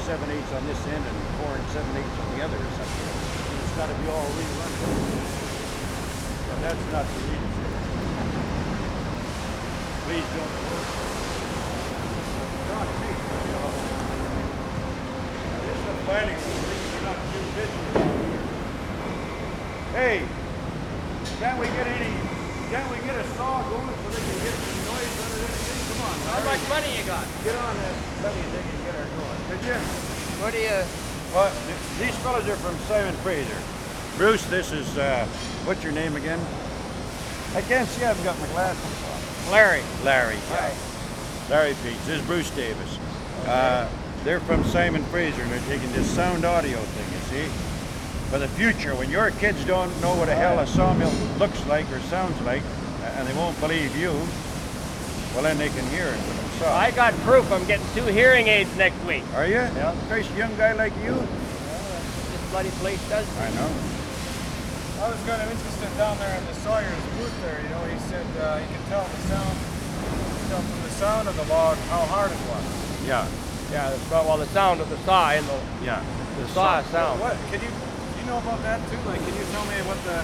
7/8 on this end and 4 7/8 on the other or something. It's got to be all rerun. But that's not the reason. Please don't work. Not me. This is the planning. We're not too busy around here. Hey, can't we get a saw going so they can get some noise out of this thing? Come on. How much money you got? Get on that levy and they can get her going. Could you? What do you... Well, these fellas are from Simon Fraser. Bruce, this is, what's your name again? I can't see, I haven't got my glasses on. Larry. Larry, yeah. Right. Larry Peets. This is Bruce Davis. They're from Simon Fraser and they're taking this sound audio thing, you see? For the future, when your kids don't know what the hell a sawmill looks like or sounds like, and they won't believe you, well then they can hear it for themselves. I got proof I'm getting 2 hearing aids next week. Are you? Yeah. Nice young guy like you? Well, this bloody place does. I know. I was kind of interested down there in the Sawyer's booth there, you know, he said he could tell from the sound of the log how hard it was. Yeah, Yeah, well, the sound of the saw and yeah. the saw sound. What, do you know about that too? Like, can you tell me what the...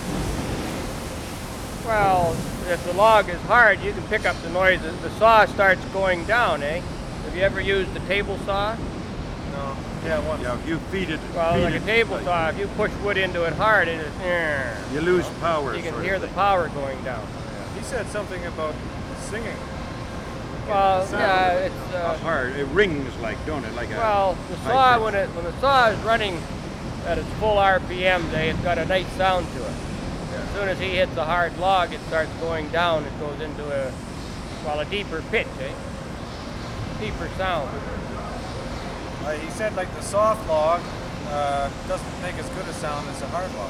Well, if the log is hard, you can pick up the noise. The saw starts going down, eh? Have you ever used a table saw? No. Yeah, once. Yeah, if you feed it. Well, feed like a it, table like, saw, if you push wood into it hard, it is... you lose power. You can sort of hear the thing. power going down. He said something about singing. Well, sound. yeah, it's... Hard. It rings like, don't it? Like a. Well, the high saw, pitch. when the saw is running at its full RPM, it's got a nice sound to it. As soon as he hits a hard log, it starts going down. It goes into a deeper pitch, eh? Deeper sound. He said like the soft log doesn't make as good a sound as the hard log.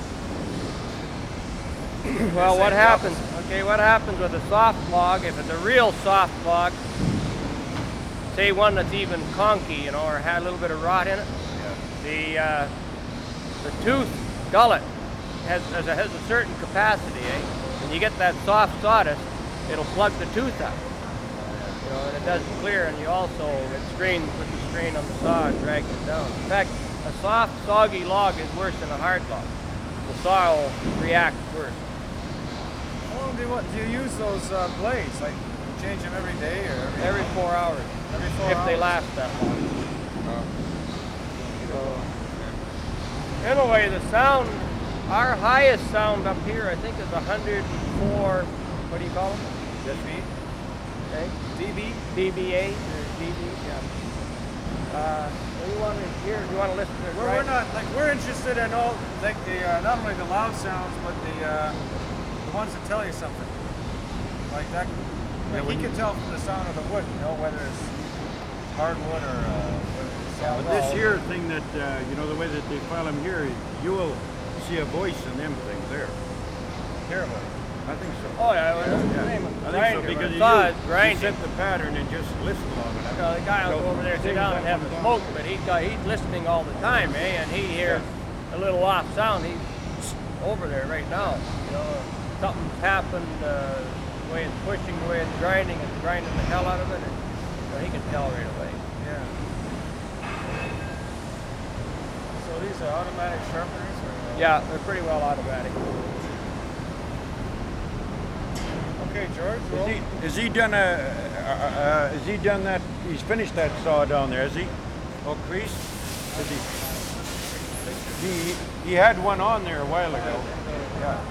Well, what the happens? Okay, what happens with a soft log? If it's a real soft log, say one that's even conky, you know, or had a little bit of rot in it, the tooth gullet has a certain capacity, eh? When you get that soft sawdust, it'll plug the tooth up. You know, and it doesn't clear, and you also, it strains with the strain on the saw and drags it down. In fact, a soft, soggy log is worse than a hard log. The saw will react worse. How long do you use those blades? Like, you change them every day or Every 4 hours, every 4 if hours? they last that long. So, anyway, the sound, our highest sound up here, I think, is 104, what do you call them? dB? Okay. dB? dBA, or dB, yeah. What do you want to hear? Do you want to listen to it? Well, we're interested in all, like not only the loud sounds, but the ones that tell you something. Like that, like he can tell from the sound of the wood, you know, whether it's hardwood or whether it's sound. But this here thing that, you know, the way that they file them here, you will see a voice in them things there. Hear what? I think so. Oh, yeah, well, that's the name of the I think so, grinder. because The saw is you grinding. set the pattern and just listen long enough. So the guy will go over there, sit down and have a smoke, but he's listening all the time, eh? And he hears a little off sound. He's over there right now. You know, something's happened. The way it's pushing, the way it's grinding the hell out of it. And, you know, he can tell right away. Yeah. So these are automatic sharpeners? Or, Yeah, they're pretty well automatic. Okay, George. Well, Is he done that? He's finished that saw down there, has he? Oh, crease? He had one on there a while ago. Yeah.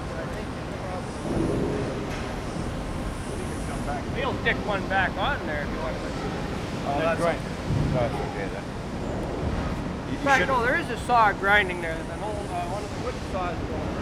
He'll stick one back on there if you want to. oh, that's right. That's okay then. In fact, no, there is a saw grinding there. There's an old one of the wood saws going